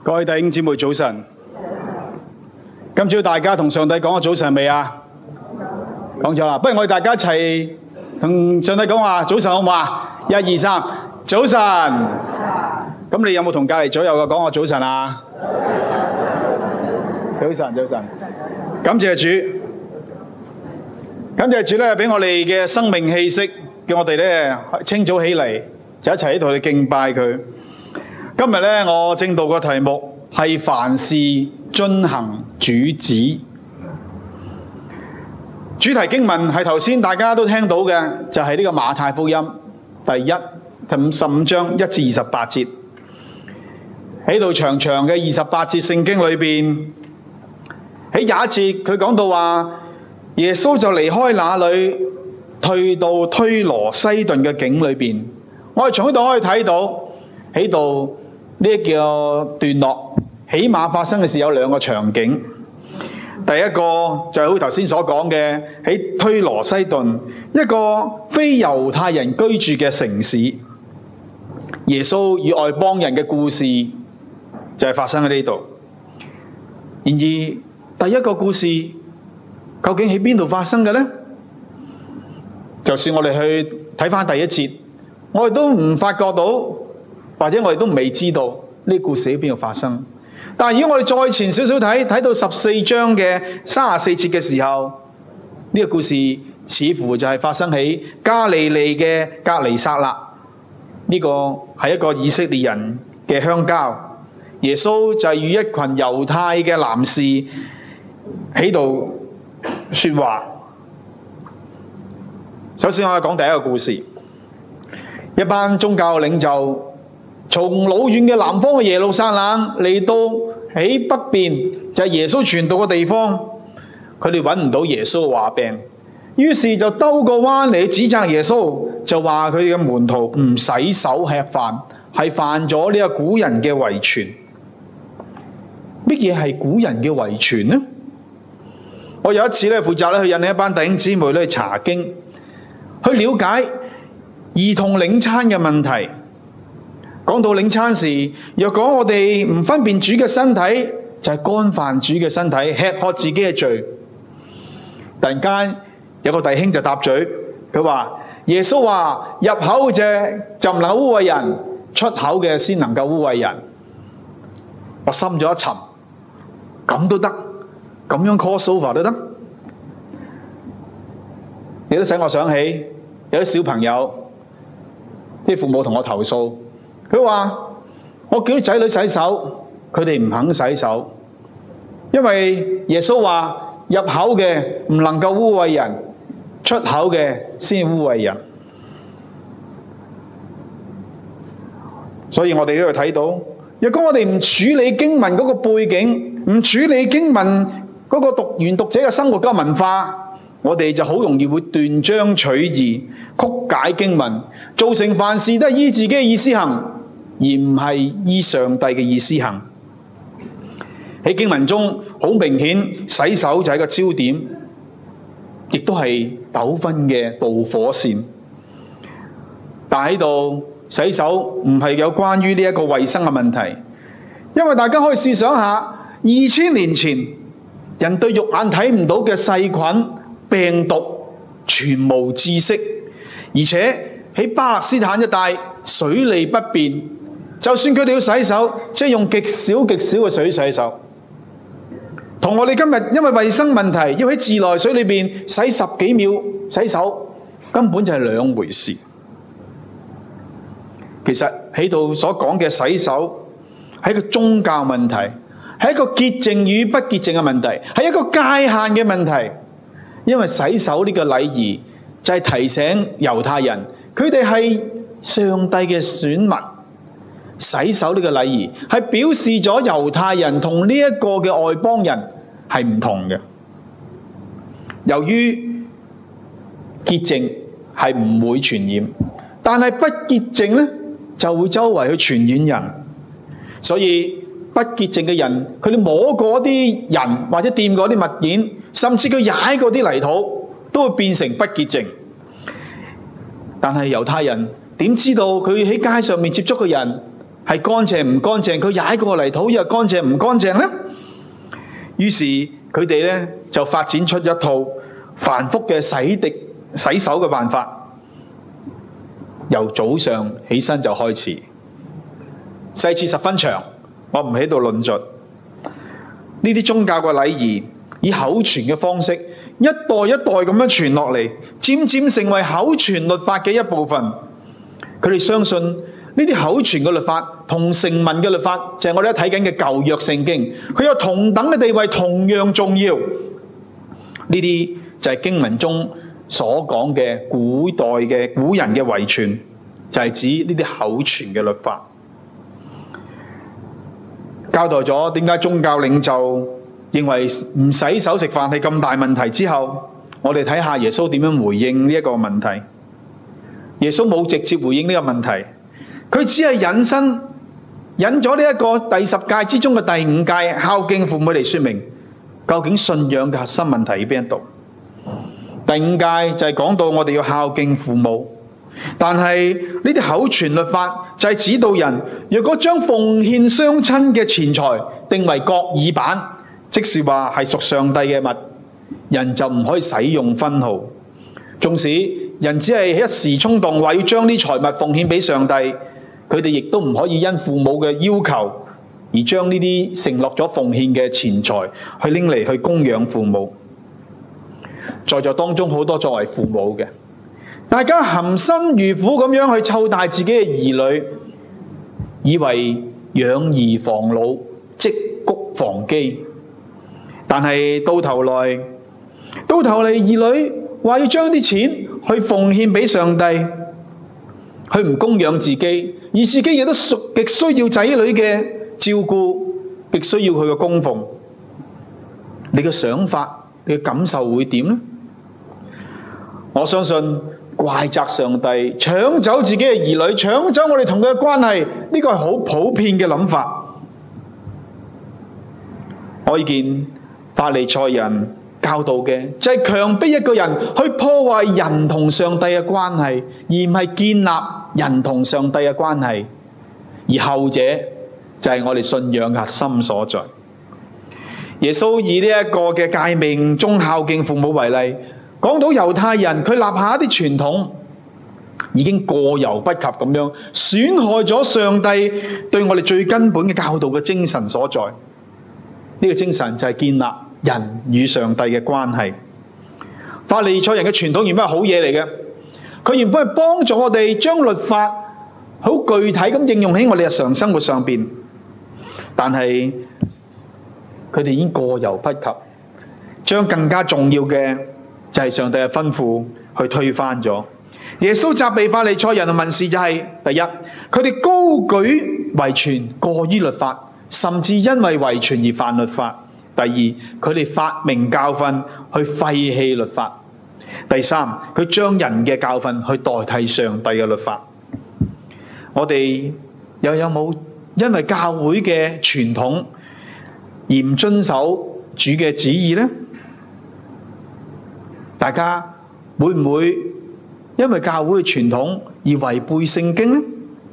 各位弟兄姊妹早晨，今朝大家同上帝講咗早晨未啊？講咗啦，不如我哋大家一齊同上帝講話早晨好唔好啊？1、2、3，早晨。咁你有冇同隔離左右嘅講我早晨啊？早晨，早晨。感謝主，感謝主咧，俾我哋嘅生命氣息，叫我哋咧清早起嚟就一齊喺度去敬拜佢。今日咧，我正道嘅題目係凡事遵行主旨。主題經文係頭先大家都聽到嘅，就係呢個馬太福音第15章1至28節。喺度長長嘅28節聖經裏邊，喺廿一節佢講到話，耶穌就離開那裏，退到推羅西頓嘅境裏邊。我哋從呢度可以睇到，喺度呢一個段落，起碼發生嘅事有兩個場景。第一個就係好似頭先所講嘅，喺推羅西頓一個非猶太人居住嘅城市，耶穌與外邦人嘅故事就係發生喺呢度。然而第一個故事究竟喺邊度發生嘅呢？就算我哋去睇返第一節，我哋都唔發覺到，或者我哋都未知道呢個故事喺邊度發生。但係如果我哋再前少少睇到14章嘅34節嘅時候，呢個故事似乎就係發生喺加利利嘅革尼撒勒。呢個係一個以色列人嘅鄉郊，耶穌就係與一群猶太嘅男士喺度說話。首先我哋講第一個故事，一班宗教領袖從老遠嘅南方嘅耶路撒冷嚟到喺北邊，就係耶穌傳道嘅地方，佢哋揾唔到耶穌嘅話柄，於是就兜個彎嚟指責耶穌，就話佢哋嘅門徒唔洗手吃飯，係犯咗呢個古人嘅遺傳。乜嘢係古人嘅遺傳呢？我有一次咧負責咧去引領一班弟兄姊妹咧去查經，去了解兒童領餐嘅問題。講到領餐時，若果我哋唔分辨主嘅身體，就係干犯主嘅身體，吃喝自己嘅罪。突然間有個弟兄就答嘴，佢話耶穌話入口嘅就唔能污穢人，出口嘅先能夠污穢人。我心咗一沉，咁都得，咁樣 call sofa 都得。你都使我想起有啲小朋友，啲父母同我投訴，佢話我叫啲仔女洗手，佢哋唔肯洗手，因為耶穌話入口嘅唔能夠污穢人，出口嘅先污穢人。所以我哋都要睇到，若果我哋唔處理經文嗰個背景，唔處理經文嗰個原讀者嘅生活嘅文化，我哋就好容易會斷章取義，曲解經文，造成凡事都係依自己嘅意思行，而唔係依上帝嘅意思行。喺經文中好明顯，洗手就係個焦點，亦都係糾紛嘅導火線。但喺度洗手唔係有關於呢一個衛生嘅問題，因為大家可以試想下，2000年前人對肉眼睇唔到嘅細菌病毒全無知識，而且喺巴勒斯坦一帶水利不便，就算佢哋要洗手，即係用極少嘅水洗手，同我哋今日因為衛生問題要喺自來水裏邊洗10幾秒洗手，根本就係兩回事。其實喺度所講嘅洗手係一個宗教問題，係一個潔淨與不潔淨嘅問題，係一個界限嘅問題。因為洗手呢個禮儀就係提醒猶太人，佢哋係上帝嘅選民。洗手呢個禮儀係表示咗猶太人同呢一個嘅外邦人係唔同嘅。由於潔淨係唔會傳染，但係不潔淨呢就會周圍去傳染人。所以不潔淨嘅人，佢哋摸過啲人或者掂過啲物件，甚至佢踩過啲泥土，都會變成不潔淨。但係猶太人點知道佢喺街上面接觸嘅人係乾淨唔乾淨？佢踩過泥土又乾淨唔乾淨呢？於是佢哋呢就發展出一套繁複嘅洗手嘅辦法，由早上起身就開始，細節十分長，我唔喺度論述。呢啲宗教嘅禮儀以口傳嘅方式，一代一代咁樣傳落嚟，漸漸成為口傳律法嘅一部分。佢哋相信呢啲口傳嘅律法同成文嘅律法，就係我哋睇緊嘅舊約聖經，佢有同等嘅地位，同樣重要。呢啲就係經文中所講嘅古人嘅遺傳，就係指呢啲口傳嘅律法。交代咗點解宗教領袖認為唔洗手食飯係咁大問題之後，我哋睇下耶穌點樣回應呢一個問題。耶穌冇直接回應呢個問題，佢只係引咗呢一個第10誡之中嘅第5誡孝敬父母嚟說明究竟信仰嘅核心問題喺邊度。第5誡就係講到我哋要孝敬父母，但係呢啲口傳律法就係指導人，若果將奉獻雙親嘅錢財定為各耳板，即是話係屬上帝嘅物，人就唔可以使用分號。縱使人只係一時衝動話要將啲財物奉獻俾上帝，佢哋亦都唔可以因父母嘅要求而將呢啲承諾咗奉獻嘅錢財去拎嚟去供養父母。在座當中好多作為父母嘅，大家含辛茹苦咁樣去湊大自己嘅兒女，以為養兒防老，積谷防饑。但係到頭來兒女話要將啲錢去奉獻俾上帝，佢唔供養自己，而自己亦都極需要仔女嘅照顧，極需要佢嘅供奉。你嘅想法，你嘅感受會點呢？我相信怪責上帝搶走自己嘅兒女，搶走我哋同佢嘅關係，呢個係好普遍嘅諗法。可以見法利賽人教導嘅就係強迫一個人去破壞人同上帝嘅關係，而唔係建立人同上帝嘅關係。而後者就係我哋信仰嘅核心所在。耶穌以呢一個嘅誡命中孝敬父母為例，講到猶太人佢立下一啲傳統已經過猶不及咁樣，損害咗上帝對我哋最根本嘅教導嘅精神所在。呢個精神就係建立人與上帝嘅關係。法利賽人嘅傳統原本係好嘢嚟嘅，佢原本係幫助我哋將律法好具體咁應用喺我哋日常生活上邊，但係佢哋已經過猶不及，將更加重要嘅就係上帝嘅吩咐去推翻咗。耶穌責備法利賽人同文士就係：第一，佢哋高舉遺傳過於律法，甚至因為遺傳而犯律法；第二，佢哋發明教訓去廢棄律法；第三，佢將人嘅教訓去代替上帝嘅律法。我哋又有冇因為教會嘅傳統而唔遵守主嘅旨意呢？大家會唔會因為教會嘅傳統而違背聖經呢？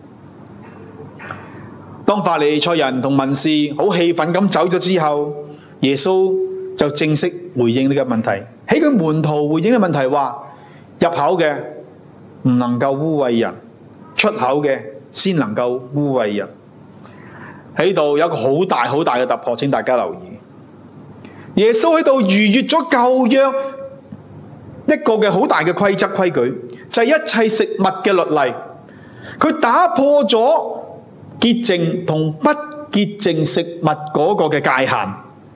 當法利賽人同文士好氣憤咁走咗之後，耶穌就正式回應呢個問題。喺佢門徒回應嘅問題話：入口嘅唔能夠污穢人，出口嘅先能夠污穢人。喺度有一個好大嘅突破，請大家留意。耶穌喺度逾越咗舊約一個嘅好大嘅規矩，就係一切食物嘅律例。佢打破咗潔淨同不潔淨食物嗰個嘅界限，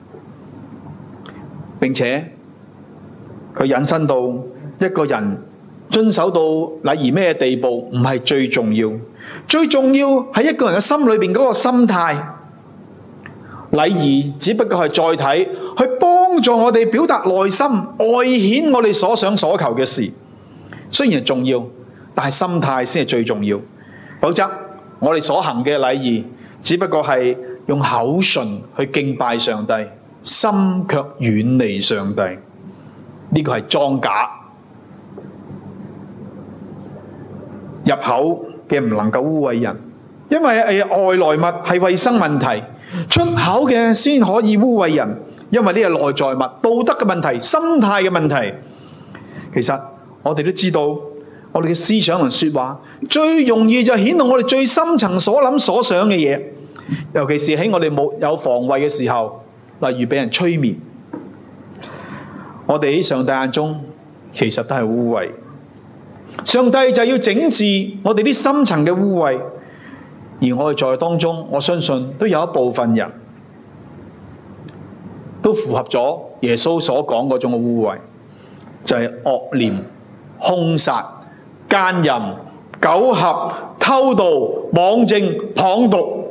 並且佢引申到一個人遵守到禮儀咩地步唔係最重要，最重要係一個人嘅心裏邊嗰個心態。禮儀只不過係載體，去幫助我哋表達內心，外顯我哋所想所求嘅事。雖然重要，但係心態先係最重要。否則我哋所行嘅禮儀只不過係用口唇去敬拜上帝，心卻遠離上帝。呢個係裝假。入口嘅唔能夠污穢人， 因為外來物係衛生問題，出口嘅先可以污穢人，因為呢個內在物、道德嘅問題、心態嘅問題。其實我哋都知道，我哋嘅思想同說話最容易就顯露我哋最深層所諗所想嘅嘢，尤其是喺我哋冇有防衛嘅時候，例如俾人催眠，我哋喺上帝眼中其實都係污穢。上帝就要整治我哋啲深層嘅污穢，而我哋在當中，我相信都有一部分人都符合咗耶穌所講嗰種嘅污穢，就係惡念、兇殺、奸淫、苟合、偷盜、妄證、謗讟。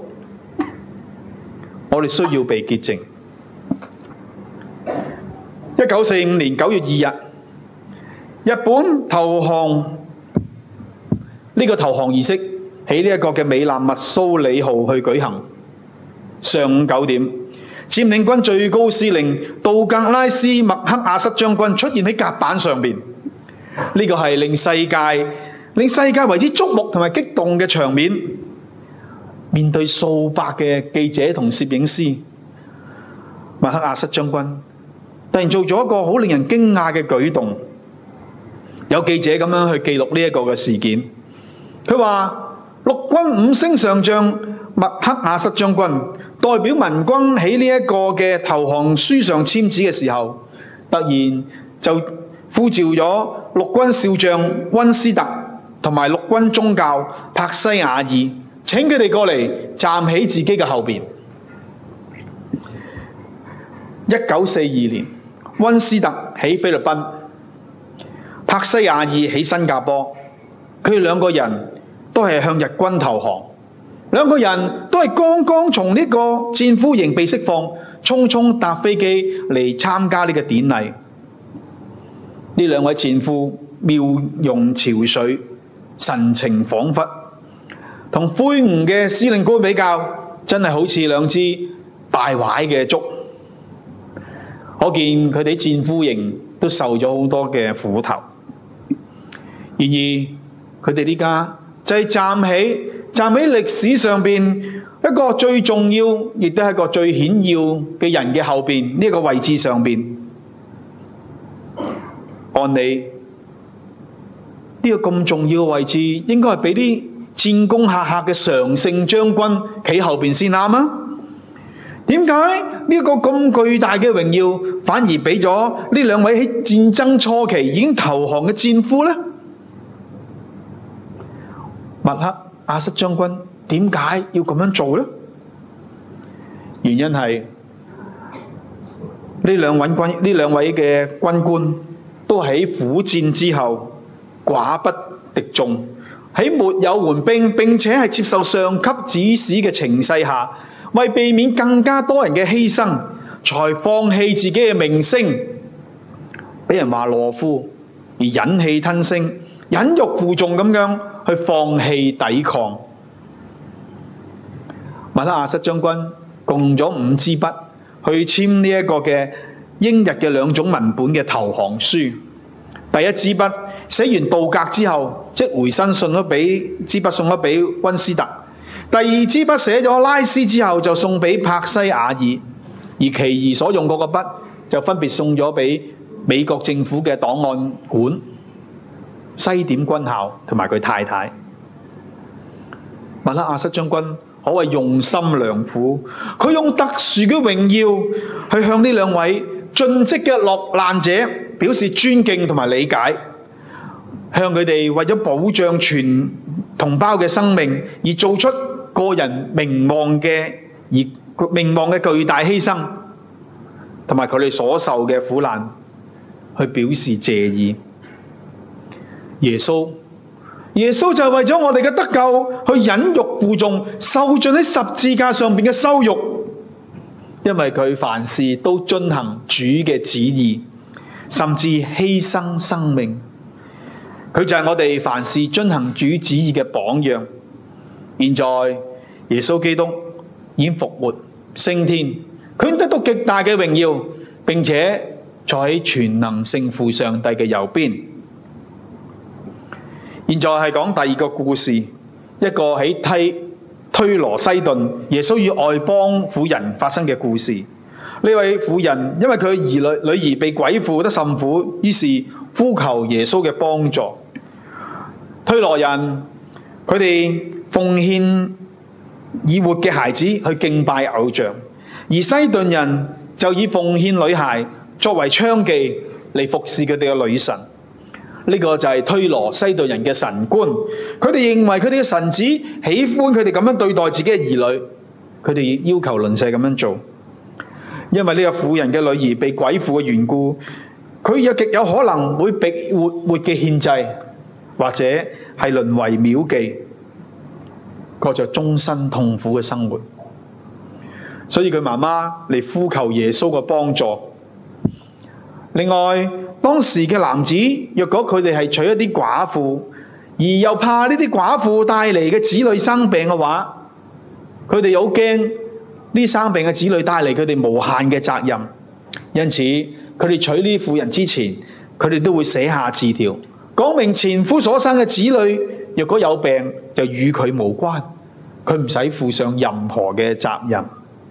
我哋需要被潔淨。1945年9月2日，日本投降，呢個投降儀式喺呢一個嘅美南密蘇里號去舉行。上午9點，佔領軍最高司令杜格拉斯·麥克阿瑟將軍出現喺甲板上面。呢個係令世界為之矚目同埋激動嘅場面。面對數百嘅記者同攝影師，麥克阿瑟將軍突然做咗一個好令人驚訝嘅舉動。有記者咁樣去記錄呢一個嘅事件，佢話陸軍5星上將麥克阿瑟將軍代表民軍喺呢一個嘅投降書上簽字嘅時候，突然就呼召咗陸軍少將溫斯特同埋陸軍中校柏西亞爾，請佢哋過嚟站喺自己嘅後邊。1942年，溫斯特喺菲律賓，柏西亞爾喺新加坡，佢哋兩個人都係向日軍投降，兩個人都係剛剛從呢個戰俘營被釋放，匆匆搭飛機嚟參加呢個典禮。呢兩位戰俘妙容憔悴，神情恍惚，同魁梧嘅司令官比較，真係好似兩支敗壞嘅竹。可見佢哋戰俘營都受咗好多嘅苦頭。然而佢哋呢家就係站喺歷史上邊一個最重要，亦都係一個最顯要嘅人嘅後邊呢個位置上邊。按理呢個咁重要嘅位置，應該係俾啲戰功赫赫嘅常勝將軍企後邊先啱啊？點解呢個咁巨大嘅榮耀，反而俾咗呢兩位喺戰爭初期已經投降嘅戰俘呢？麥克阿瑟將軍點解要咁樣做呢？原因係呢兩位嘅軍官都喺苦戰之後寡不敵眾，喺沒有援兵並且係接受上級指使嘅情勢下，為避免更加多人嘅犧牲，才放棄自己嘅名聲，俾人話懦夫，而忍氣吞聲、忍辱負重咁樣去放棄抵抗。麥克阿瑟將軍共用咗5支筆去簽呢一個嘅英日嘅2種文本嘅投降書。第一支筆寫完道格之後，即回身送咗俾溫斯特。第二支筆寫咗拉斯之後，就送俾柏西亞爾，而其餘所用嗰個筆就分別送咗俾美國政府嘅檔案館、西點軍校同埋佢太太。麥克阿瑟將軍可謂用心良苦，佢用特殊嘅榮耀去向呢兩位盡職嘅落難者表示尊敬同埋理解，向佢哋為咗保障全同胞嘅生命而做出個人名望嘅巨大犧牲，同埋佢哋所受嘅苦難，去表示謝意。耶穌就係為咗我哋嘅得救，去忍辱負重，受盡喺十字架上邊嘅羞辱，因為佢凡事都遵行主嘅旨意，甚至犧牲生命。佢就係我哋凡事遵行主旨意嘅榜樣。現在耶穌基督已經復活升天，佢得到極大嘅榮耀，並且坐喺全能聖父上帝嘅右邊。現在係講第二個故事，一個喺台推羅西頓耶穌與外邦婦人發生嘅故事。呢位婦人因為佢女兒被鬼附得甚苦，於是呼求耶穌嘅幫助。推羅人佢哋奉獻已活嘅孩子去敬拜偶像，而西頓人就以奉獻女孩作為娼妓嚟服侍佢哋嘅女神。呢個就係推羅西頓人嘅神觀，佢哋認為佢哋嘅神子喜歡佢哋咁樣對待自己嘅兒女，佢哋要求鄰舍咁樣做。因為呢個婦人嘅女兒被鬼附嘅緣故，佢有極有可能會被活嘅獻祭，或者係淪為廟妓，過着終身痛苦嘅生活。所以佢媽媽嚟呼求耶穌嘅幫助。另外，當時嘅男子，若果佢哋係娶一啲寡婦，而又怕呢啲寡婦帶嚟嘅子女生病嘅話，佢哋又好驚呢生病嘅子女帶嚟佢哋無限嘅責任。因此，佢哋娶呢啲婦人之前，佢哋都會寫下字條，講明前夫所生嘅子女若果有病，就與佢無關，佢唔使負上任何嘅責任。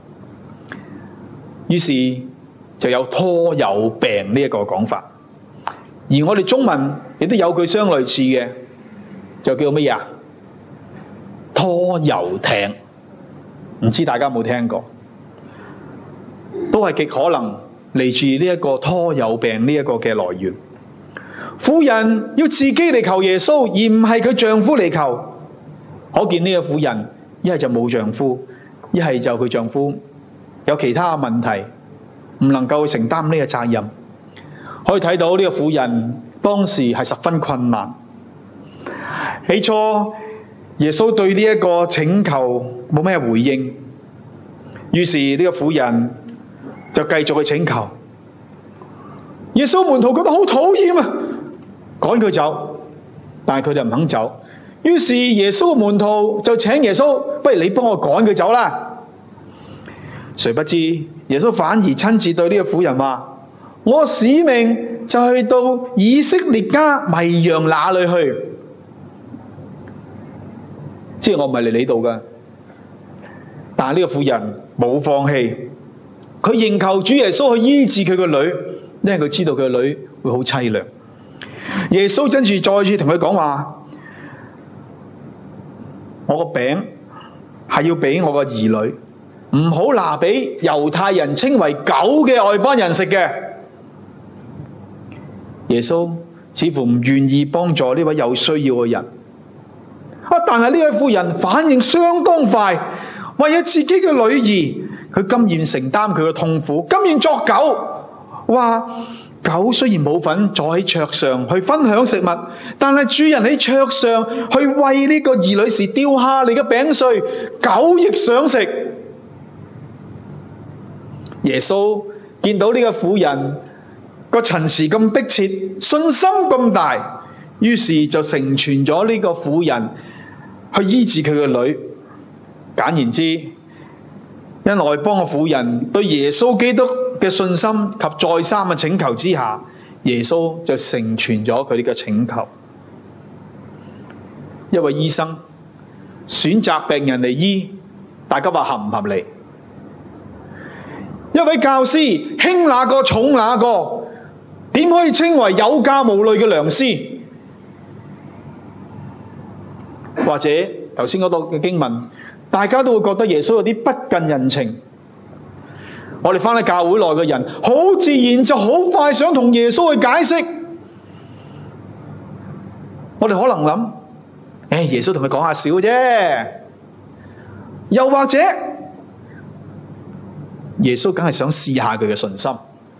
於是就有拖油病呢一個講法，而我哋中文亦都有句相類似嘅，就叫乜嘢啊？拖油艇，唔知大家有冇聽過？都係極可能嚟自呢一個拖油病呢一個嘅來源。婦人要自己嚟求耶穌，而唔係佢丈夫嚟求，可見呢個婦人一係就冇丈夫，一係就佢丈夫有其他問題，唔能夠承擔呢個責任。可以睇到呢個婦人當時係十分困難。起初耶穌對呢一個請求冇咩回應，於是呢個婦人就繼續去請求。耶穌門徒覺得好討厭啊，趕佢走，但係佢哋唔肯走。於是耶穌嘅門徒就請耶穌，不如你幫我趕佢走啦。誰不知耶穌反而親自對呢個婦人話：我使命就係到以色列家迷羊那裏去。即係我唔係嚟你度㗎，但係呢個婦人冇放棄，佢仍求主耶穌去醫治佢個女，因為佢知道佢個女會好淒涼。耶穌跟住再次同佢講話：我個餅係要俾我個兒女，唔好拿俾猶太人稱為狗嘅外邦人食嘅。耶穌似乎唔願意幫助呢位有需要嘅人，但係呢位婦人反應相當快，為咗自己嘅女兒，佢甘願承擔佢嘅痛苦，甘願作狗，話狗雖然冇份坐喺桌上去分享食物，但係主人喺桌上去為呢個兒女時掉下嚟嘅餅碎，狗亦想食。耶穌見到呢個婦人個陳詞咁迫切，信心咁大，於是就成全咗呢個婦人去醫治佢嘅女。簡言之，因外邦嘅婦人對耶穌基督嘅信心及再三嘅請求之下，耶穌就成全咗佢哋嘅請求。一位醫生選擇病人嚟醫，大家話合唔合理？一位教師輕那個重那個，點可以稱為有教無類嘅良師？或者頭先嗰度嘅經文，大家都會覺得耶穌有啲不近人情。我哋返喺教會內嘅人，好自然就好快想同耶穌去解釋。我哋可能諗，耶穌同佢講下笑啫。又或者耶穌梗係想試下佢嘅信心，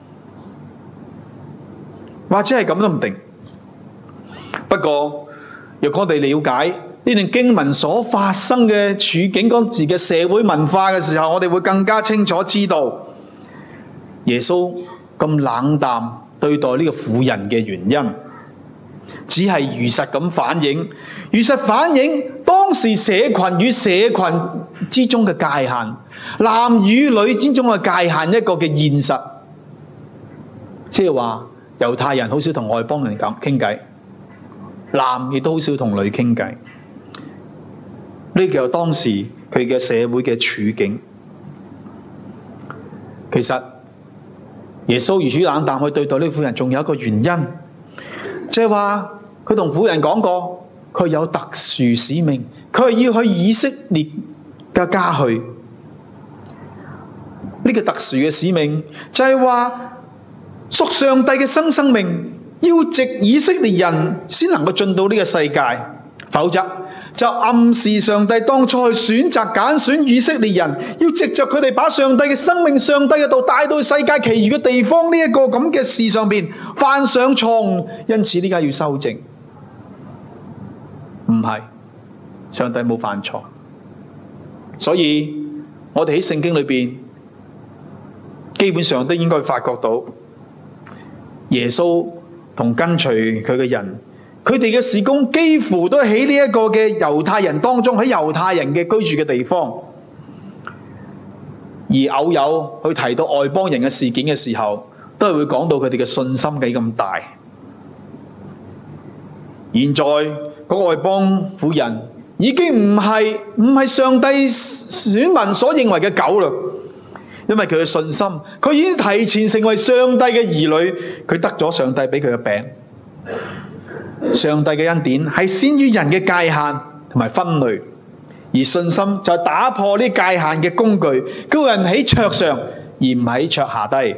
或者係咁都唔定。不過若果我哋了解呢段經文所發生嘅處境，嗰時嘅社會文化嘅時候，我哋會更加清楚知道耶穌咁冷淡對待呢個婦人嘅原因，只係如實咁反映，如實反映當時社群與社群之中嘅界限，男與女之中嘅界限一個嘅現實。即係話猶太人好少同外邦人咁傾偈，男亦都好少同女傾偈。呢個當時佢嘅社會嘅處境。其實耶穌如此冷淡去對待呢婦人，仲有一個原因，即係話佢同婦人講過，佢有特殊使命，佢係要去以色列嘅家去。呢個特殊嘅使命就係話屬上帝嘅生命要藉以色列人先能夠進到呢個世界，否則就暗示上帝當初去選擇揀選以色列人，要藉着佢哋把上帝嘅生命、上帝嘅道帶到世界其餘嘅地方呢一個咁嘅事上邊犯上錯誤，因此呢家要修正。唔係，上帝冇犯錯，所以我哋喺聖經裏邊基本上都應該發覺到耶穌同跟隨佢嘅人，佢哋嘅事工幾乎都喺呢一個嘅猶太人當中，喺猶太人嘅居住嘅地方，而偶有去提到外邦人嘅事件嘅時候，都係會講到佢哋嘅信心幾咁大。現在嗰個外邦婦人已經唔係上帝選民所認為嘅狗啦，因為佢嘅信心，佢已經提前成為上帝嘅兒女，佢得咗上帝俾佢嘅餅。上帝嘅恩典係先於人嘅界限同埋分類，而信心就係打破呢界限嘅工具，叫人喺桌上而唔喺桌下低。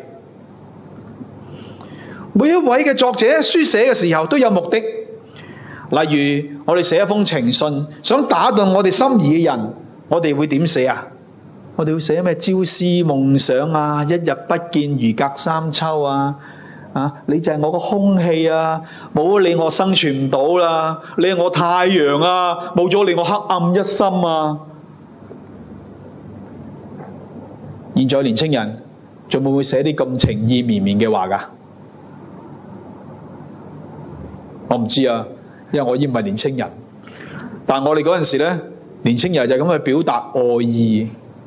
每一位嘅作者書寫嘅時候都有目的，例如我哋寫一封情信，想打動我哋心儀嘅人，我哋會點寫啊？我哋會寫咩朝思夢想啊，一日不見如隔三秋啊，你就係我個空氣啊，冇咗你我生存唔到啦，你係我太陽啊，冇咗你我黑暗一心啊。現在年青人仲會唔會寫啲咁情意綿綿嘅話㗎？我唔知啊，因為我已經唔係年青人，但我哋嗰陣時咧，年青人就咁去表達愛意。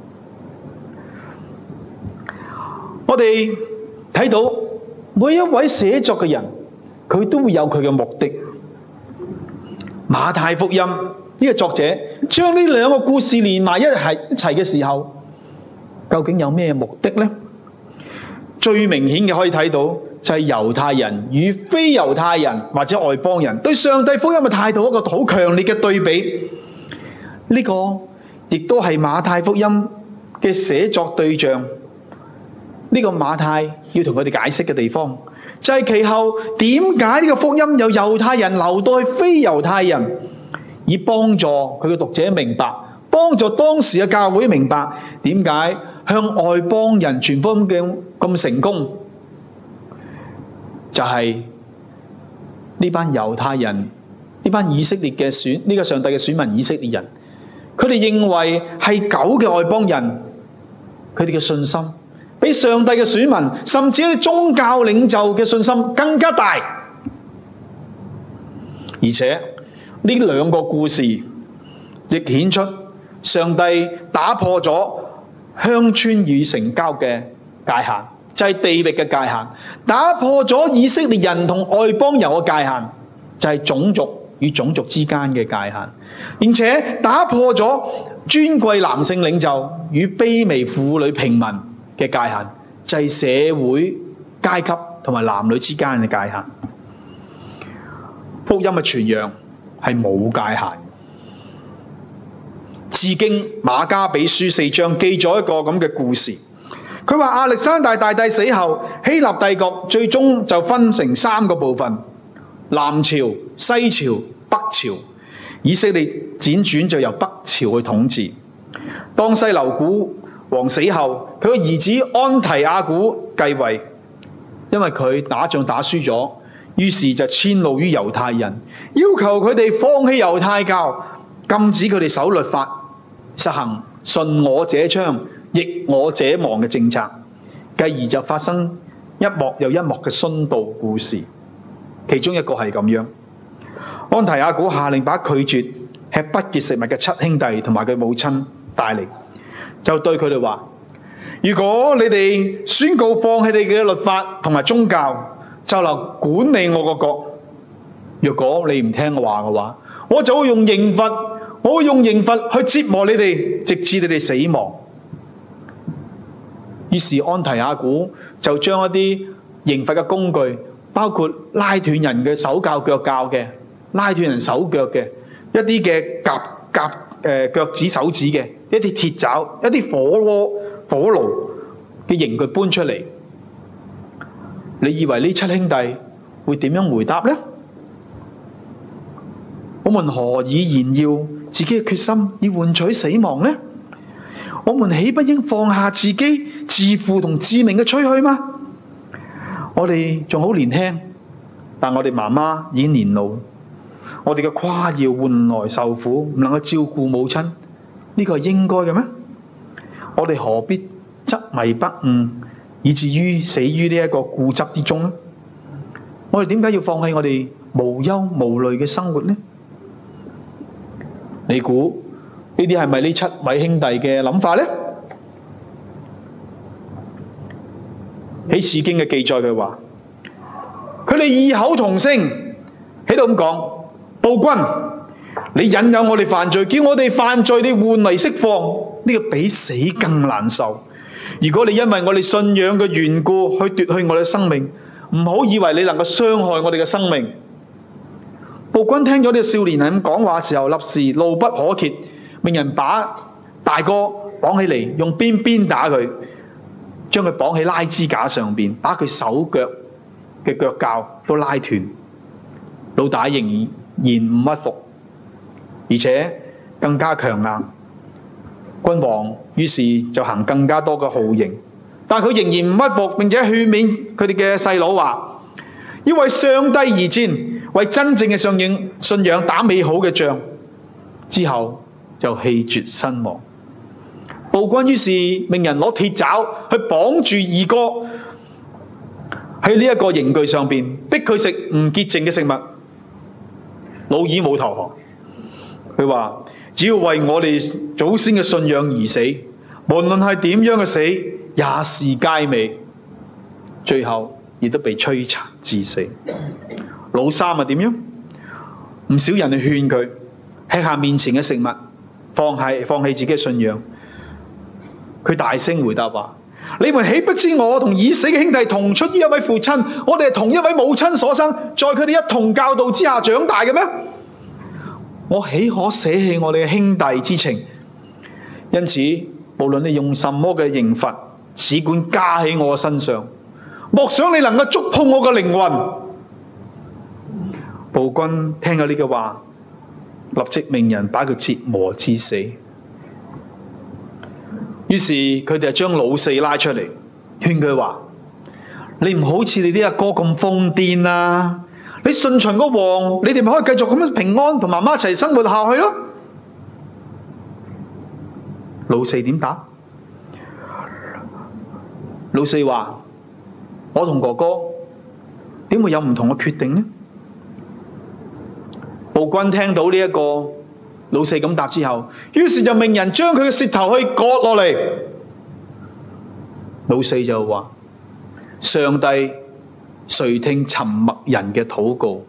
我哋睇到每一位寫作嘅人，佢都會有佢嘅目的。馬太福音呢個作者將呢兩個故事連埋一齊嘅時候，究竟有咩目的呢？最明顯嘅可以睇到就係猶太人與非猶太人或者外邦人對上帝福音嘅態度一個好強烈嘅對比。呢個亦都係馬太福音嘅寫作對象。呢個馬太要同佢哋解釋嘅地方，就係其後點解呢個福音由猶太人流到去非猶太人，以幫助佢嘅讀者明白，幫助當時嘅教會明白點解向外邦人傳福音嘅咁成功，就係呢班猶太人，呢班以色列嘅呢個上帝嘅選民以色列人，佢哋認為係狗嘅外邦人，佢哋嘅信心比上帝嘅選民，甚至啲宗教領袖嘅信心更加大。而且呢兩個故事亦顯出上帝打破咗鄉村與城郊嘅界限，就係地域嘅界限，打破咗以色列人同外邦人嘅界限，就係種族與種族之間嘅界限，並且打破咗尊貴男性領袖與卑微婦女平民嘅界限，就係社會階級同埋男女之間嘅界限。福音嘅傳揚係冇界限。致經馬加比書4章記咗一個咁嘅故事，佢話亞歷山大大帝死後，希臘帝國最終就分成3個部分：南朝、西朝、北朝。以色列輾轉就由北朝去統治。當西流古王死後，佢個兒子安提亞古繼位，因為佢打仗打輸咗，於是就遷怒於猶太人，要求佢哋放棄猶太教，禁止佢哋守律法，實行順我者昌，逆我者亡嘅政策。繼而就發生一幕又一幕嘅殉道故事，其中一個係咁樣：安提亞古下令把拒絕吃不潔食物嘅7兄弟同埋佢母親帶嚟，就對佢哋話：如果你哋宣告放棄你嘅律法同埋宗教，就能管理我個國；若果你唔聽話嘅話，我就會用刑罰我會用刑罰去折磨你哋，直至你哋死亡。於是安提阿古就將一啲刑罰嘅工具，包括拉斷人嘅手教腳教嘅，拉斷人手腳嘅，一啲嘅腳趾手指嘅，一啲鐵爪，一啲火爐嘅刑具搬出嚟。你以為呢七兄弟會點樣回答呢？我們何以炫耀自己嘅決心，以換取死亡呢？我們豈不應放下自己自負同致命嘅吹噓嗎？我哋仲好年輕，但我哋媽媽已經年老，我哋嘅誇耀換來受苦，唔能夠照顧母親，呢個係應該嘅咩？我哋何必執迷不悟，以至於死於呢一個固執之中呢？我哋點解要放棄我哋無憂無慮嘅生活呢？你估呢啲係咪呢七位兄弟嘅諗法呢？喺《史經》嘅記載佢話，佢哋異口同聲喺度咁講：暴君，你引誘我哋犯罪，叫我哋犯罪，你換嚟釋放，呢個比死更難受。如果你因為我哋信仰嘅緣故去奪去我哋嘅生命，唔好以為你能夠傷害我哋嘅生命。暴君聽咗呢個少年人咁講話嘅時候，立時怒不可遏，命人把大哥綁起嚟，用鞭打佢，將佢綁喺拉支架上邊，把佢手腳嘅腳鉸都拉斷。老大仍然唔屈服，而且更加強硬。君王於是就行更加多嘅酷刑，但佢仍然唔屈服，並且勸勉佢哋嘅細佬話：要為上帝而戰，為真正嘅信仰打美好嘅仗。之後就氣絕身亡。暴君於是命人攞鐵爪去綁住二哥喺呢一個刑具上邊，逼佢食唔潔淨嘅食物。老二冇投降，佢話：只要為我哋祖先嘅信仰而死，無論係點樣嘅死，也是佳美。最後亦都被摧殘致死。老三點樣？唔少人去勸佢吃下面前嘅食物，放棄自己嘅信仰。佢大聲回答話：你們豈不知我同已死嘅兄弟同出於一位父親，我哋係同一位母親所生，在佢哋一同教導之下長大嘅咩？我豈可捨棄我哋嘅兄弟之情？因此，無論你用什麼嘅刑罰，只管加喺我身上，莫想你能夠觸碰我嘅靈魂。暴君聽咗呢句話，立即命人把佢折磨致死。於是佢哋就將老四拉出嚟，勸佢話：你唔好似你啲阿哥咁瘋癲啊！你順從個王，你哋咪可以繼續咁樣平安同媽媽一齊生活下去咯。老四點答？老四話：我同哥哥點會有唔同嘅決定呢？暴君聽到呢一個老四咁答之後，於是就命人將佢嘅舌頭去割落嚟。老四就話：上帝垂聽沉默人嘅禱告，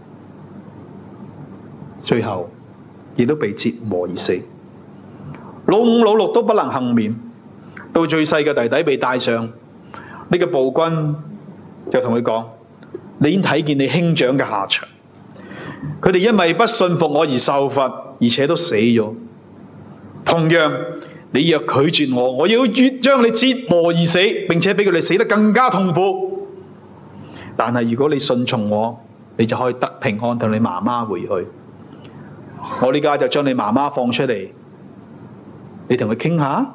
最後亦都被折磨而死。老五老六都不能幸免，到最細嘅弟弟被帶上，呢個暴君就同佢講：你已經睇見你兄長嘅下場，佢哋因為不信服我而受罰，而且都死咗。同樣，你若拒絕我，我要越將你折磨而死，並且俾佢哋死得更加痛苦。但係如果你順從我，你就可以得平安同你媽媽回去。我呢家就將你媽媽放出嚟，你同佢傾下。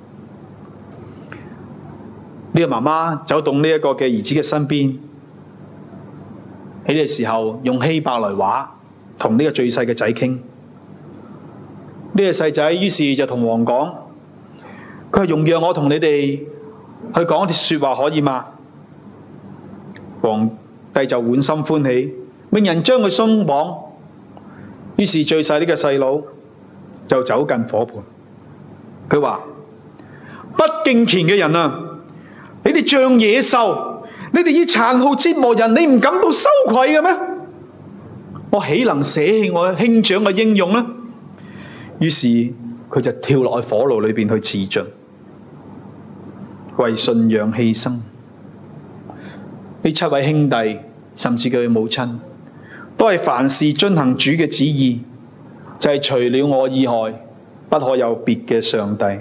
呢個媽媽走到呢一個嘅兒子嘅身邊，喺呢個時候用希伯來話同呢個最細嘅仔傾。呢個細仔於是就同王講：佢話容讓我同你哋去講啲說話可以嗎？皇帝就滿心歡喜，命人將佢鬆綁。於是最細呢個細佬就走近火盆，佢話：不敬虔嘅人啊，你哋像野獸，你哋以殘酷折磨人，你唔感到羞愧嘅咩？我豈能捨棄我兄長嘅英勇呢？ 於是佢就跳落去火爐裏邊去自盡，為信仰犧牲。呢7位兄弟甚至佢母親都係凡事遵行主嘅旨意，就係除了我以外不可有別嘅上帝。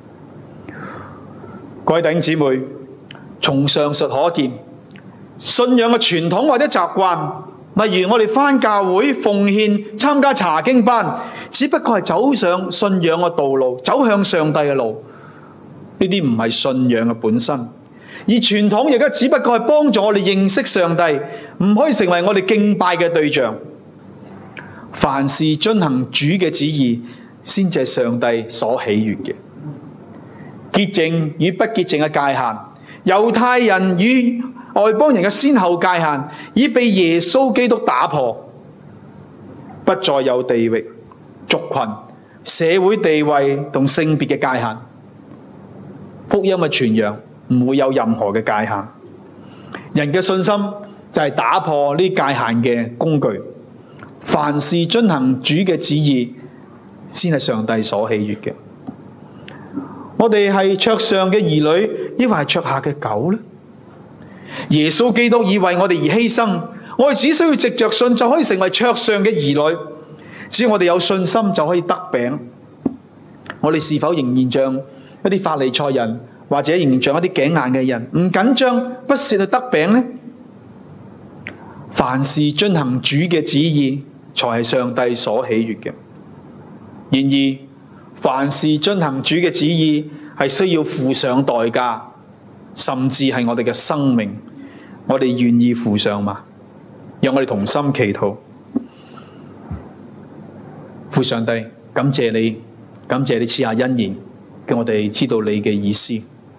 各位弟兄姊妹，從上述可見，信仰嘅傳統或者習慣，例如我哋返教會奉獻、參加查經班，只不過係走上信仰嘅道路，走向上帝嘅路。呢啲唔係信仰嘅本身，而傳統亦都只不過係幫助我哋認識上帝，唔可以成為我哋敬拜嘅對象。凡事遵行主嘅旨意，先至係上帝所喜悅嘅。潔淨與不潔淨嘅界限，猶太人與外邦人嘅先後界限，已被耶穌基督打破，不再有地域、族群、社會地位同性別嘅界限。福音嘅傳揚唔會有任何嘅界限。人嘅信心就係打破呢界限嘅工具。凡事遵行主嘅旨意，先係上帝所喜悅嘅。我哋係桌上嘅兒女，抑或係桌下嘅狗呢？耶穌基督已為我哋而犧牲，我哋只需要藉着信就可以成為桌上嘅兒女。只要我哋有信心就可以得餅。我哋是否仍然像一啲法利賽人，或者仍然像一啲頸硬嘅人，唔緊張不屑去得餅呢？凡事遵行主嘅旨意，才係上帝所喜悅嘅。然而凡事遵行主嘅旨意，係需要付上代價，甚至係我哋嘅生命。我哋願意付上嗎？讓我哋同心祈禱。父上帝，感謝你，感謝你賜下恩言，叫我哋知道你嘅意思。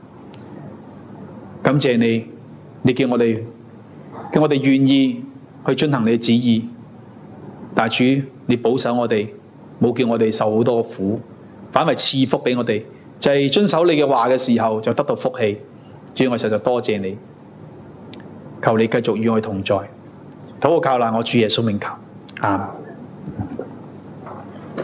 感謝你，你叫我哋願意去遵行你嘅旨意。但主，你保守我哋，冇叫我哋受好多苦，反為賜福俾我哋，就係遵守你嘅話嘅時候就得到福氣。主，我實在多謝你，求你繼續與我同在。禱告靠賴我主耶穌名求，阿們。